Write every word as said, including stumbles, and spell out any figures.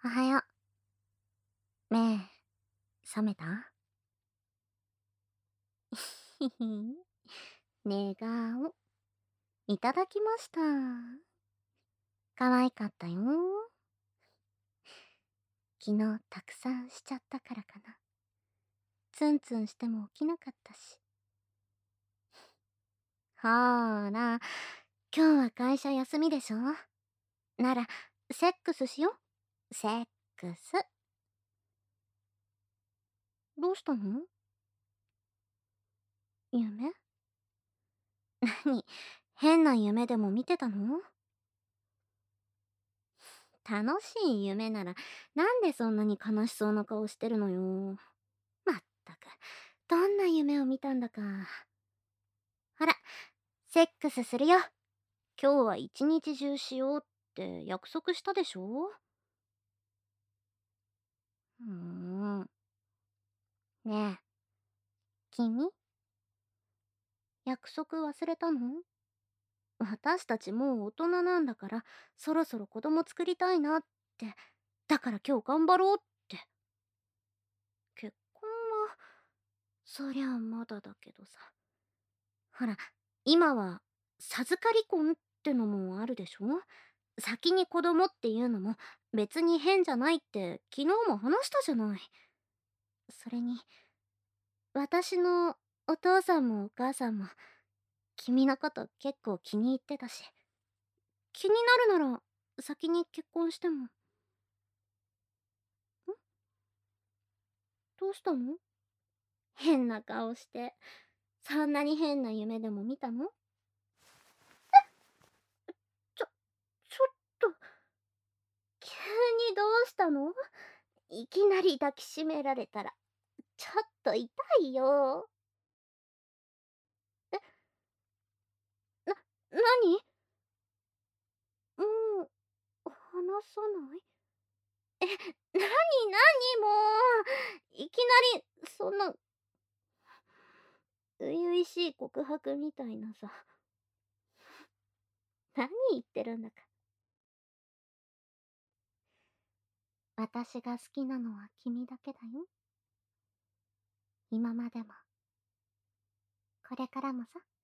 おはよう。目、覚めた？ひひ。寝顔。いただきました。可愛かったよ。昨日たくさんしちゃったからかな。ツンツンしても起きなかったし。ほーら、今日は会社休みでしょ？なら、セックスしよ。セックス。どうしたの？夢？何？変な夢でも見てたの？楽しい夢なら、なんでそんなに悲しそうな顔してるのよ。まったく、どんな夢を見たんだか。ほら、セックスするよ。今日は一日中しようって約束したでしょ？うーん。ねえ、君、約束忘れたの？私たちもう大人なんだから、そろそろ子供作りたいなって。だから今日頑張ろうって。結婚は、そりゃまだだけどさ。ほら、今は授かり婚ってのもあるでしょ？先に子供っていうのも別に変じゃないって昨日も話したじゃない。それに、私のお父さんもお母さんも君のこと結構気に入ってたし、気になるなら先に結婚しても。ん？どうしたの？変な顔して。そんなに変な夢でも見たの？ちょ、ちょっと、急にどうしたの？いきなり抱きしめられたら、ちょっと痛いよ。え、な、なに？もう、話さない？え、なになにもう、いきなり、そんな、初々しい告白みたいなさ。何言ってるんだか。私が好きなのは君だけだよ。今までも、これからもさ。